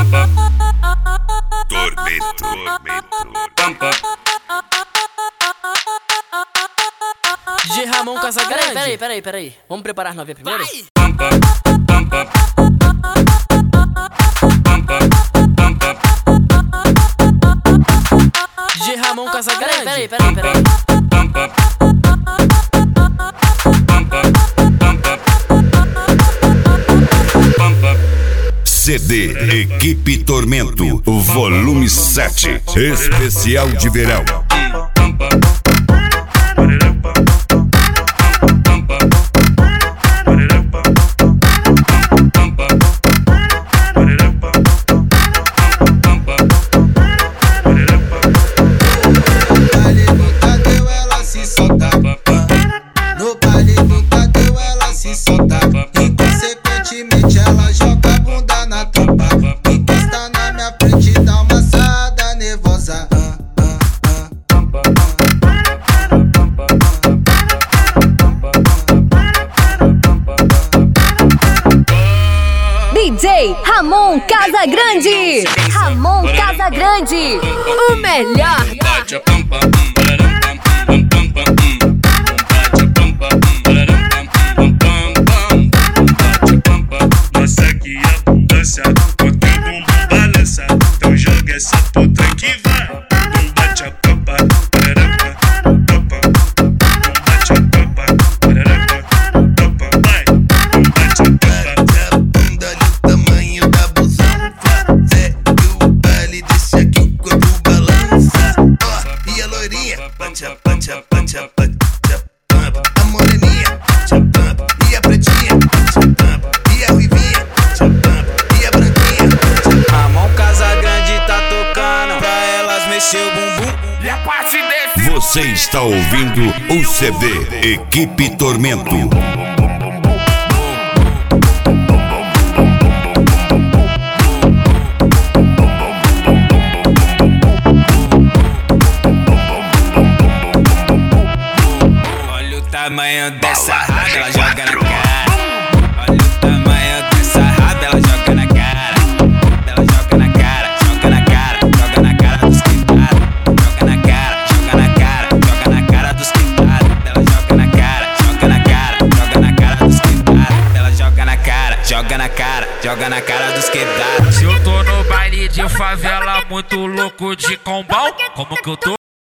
DJ Ramon Casagrande. Peraí. Vamos preparar as novinhas primeiro? DJ Ramon Casagrande. Peraí. CD Equipe Tormento, volume 7, especial de verão. No baile nunca deu, ela se solta. Inconsequentemente ela joga a bunda na tropa. Encosta na minha frente, dá uma assada nervosa. DJ Ramon Casagrande. Ramon Casagrande, o melhor. Nossa, que abundância, o teu bumbum balança. Então joga essa puta que vai. Bum bate a papa, pararapa, papa. Bum bate a papa, pararapa, papa. Vai, bum bate a papa. A bunda olha o tamanho da blusão. Fazer que o baile deixa aqui o corpo balança. Ó, e a loirinha, bate a bate a bate a bate a pampa. A moreninha, bate a pampa. E a pretinha, bate a pampa. E a ruivinha, bate a pampa. E a branquinha, Ramon Casagrande tá tocando pra elas mexer o bumbum. E a parte desse Você está ouvindo o CD Equipe Tormento. Olha o tamanho dessa raba, ela joga na cara. Olha o tamanho dessa raba, ela joga na cara. Ela joga na cara, joga na cara, joga na cara dos quintados. Joga na cara, joga na cara, joga na cara dos quintados. Ela joga na cara, joga na cara, joga na cara dos quintados. Ela joga na cara, joga na cara, joga na cara dos quintados. Se eu tô no baile de favela muito louco de combão, como que eu tô?